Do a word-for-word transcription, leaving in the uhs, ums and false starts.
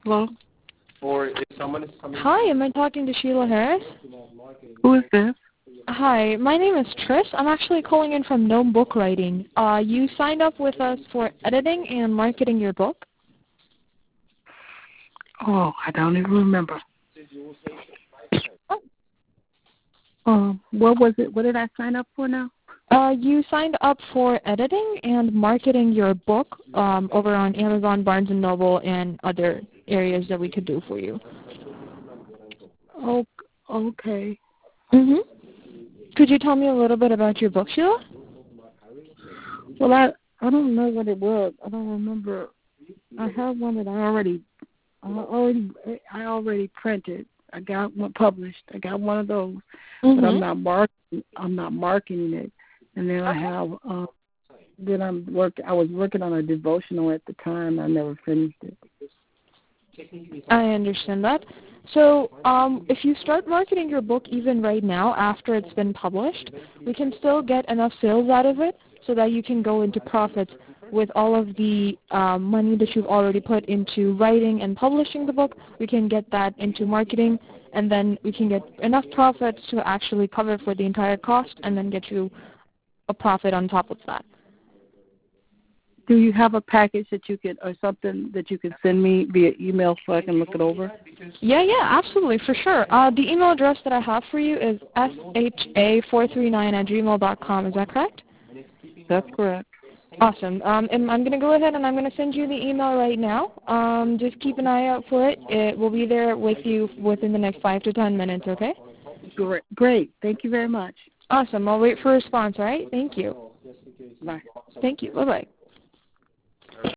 Hello? Hi, am I talking to Sheila Harris? Who is this? Hi, my name is Tris. I'm actually calling in from Gnome Book Writing. Uh, you signed up with us for editing and marketing your book. Oh, I don't even remember. Um, what was it? What did I sign up for now? Uh, you signed up for editing and marketing your book um, over on Amazon, Barnes and Noble, and other areas that we could do for you. Oh, okay. Mhm. Could you tell me a little bit about your book, Sheila? Well, I I don't know what it was. I don't remember. I have one that I already I already I already printed. I got one published. I got one of those, Mhm. but I'm not marketing. I'm not marketing it. And then I have. Um, then I'm work. I was working on a devotional at the time. I never finished it. I understand that. So um, if you start marketing your book even right now after it's been published, we can still get enough sales out of it so that you can go into profits with all of the uh, money that you've already put into writing and publishing the book. We can get that into marketing, and then we can get enough profits to actually cover for the entire cost and then get you a profit on top of that. Do you have a package that you could, or something that you could send me via email so I can look it over? Yeah, yeah, absolutely, for sure. Uh, the email address that I have for you is s h a four three nine at gmail dot com. Is that correct? That's correct. Awesome. Um, and I'm going to go ahead and I'm going to send you the email right now. Um, just keep an eye out for it. It will be there with you within the next five to ten minutes, okay? Great. Great. Thank you very much. Awesome. I'll wait for a response, all right? Thank you. Bye. Thank you. Bye-bye.